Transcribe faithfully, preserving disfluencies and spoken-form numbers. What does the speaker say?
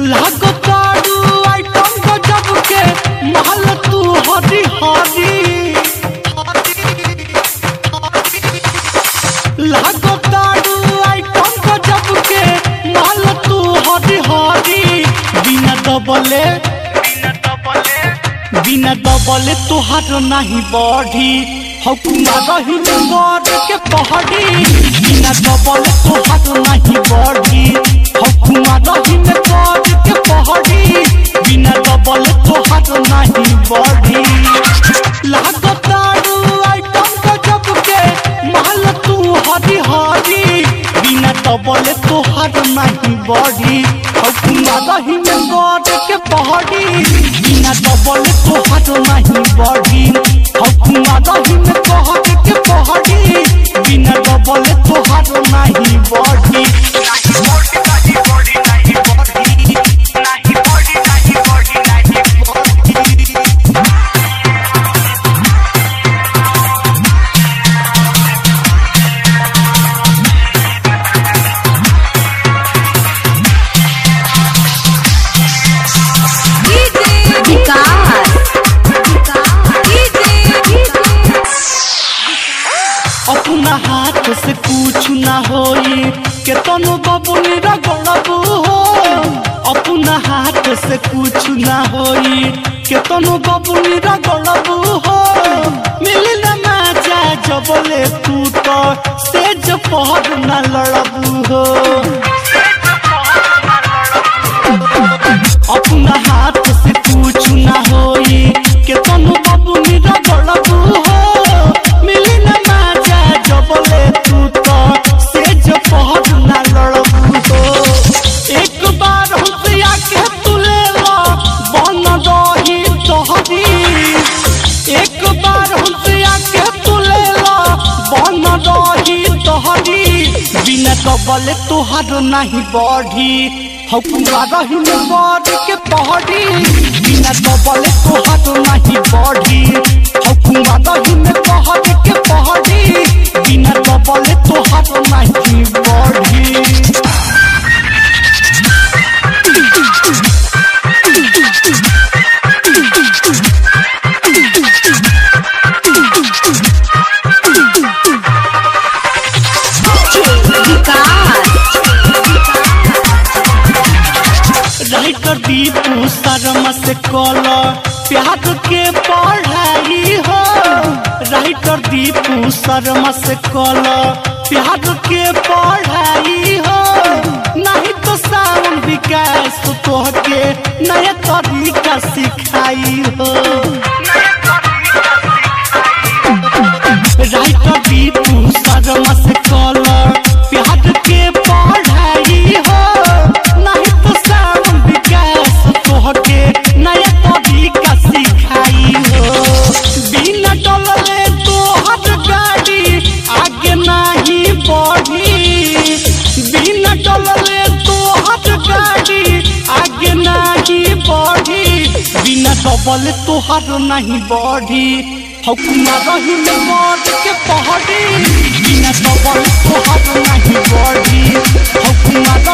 लागतारू आइटम गजब के महल तू हरी हरी लागतारू आइटम गजब के महल तू हरी हरी बिना दबले बिना दबले तुहार नहीं बढ़ी हुकुमा रही गौर के पहाड़ी बिना दबले तुहार नहीं बढ़ी हुकुमा रही गौर के पहाड़ी बिना दबले तुहार नहीं बढ़ी लागतारू आइटम गजब के महल तू हरी हरी बिना दबले तुहार नहीं बढ़ी हुकुमा रही गौर के पहाड़ी बिना दबले तुहार नहीं बढ़ी हुकुमा रही गौर के पहाड़ी बिना दबले तुहार नहीं बढ़ी अपना हाथ से कुछ ना होई के तनु बबुनी रगड़बू हो अपना हाथ से कुछ ना होई के तनु बबुनी रगड़बू हो मिली ना मजा जबले तू तो सेज पहर ना लड़बू हो अपना हाथ से कुछ ना होई के तनु बबुनी रगड़बू हो मिली ना मजा जबले तू तो सेज पहर ना लड़बू हो एक बार हमसे आके तू ले लो बन रही तोहरी एक बार हमसे आके तू ले लो बन रही तोहरी बिना दबले तुहार नहीं बढ़ी हुकुमा रही गौर के पहाड़ी बिना दबले तुहार नहीं बढ़ी हुकुमा रही गौर के पहाड़ी बिना दबले तुहार नहीं बढ़ी राइटर दीपू शर्मा से कल प्यार के पढ़ाई हो राइटर दीपू शर्मा से कल प्यार के पढ़ाई हो नहीं तो सावन विकास तोहके नया तरीका सिखाई हो राइटर दीपू शर्मा से कल प्यार के पढ़ाई हो नहीं तो सावन विकास तोहके नया तरीका सिखाई हो बिना डलले तोहर गाड़ी आगे नहीं बढ़ी बिना डलले तोहर गाड़ी आगे नहीं बढ़ी बिना दबले तोहर नहीं बढ़ी हुकुमा रही गौर के पहाड़ी बिना दबले तोहर नहीं बढ़ी हुकुमा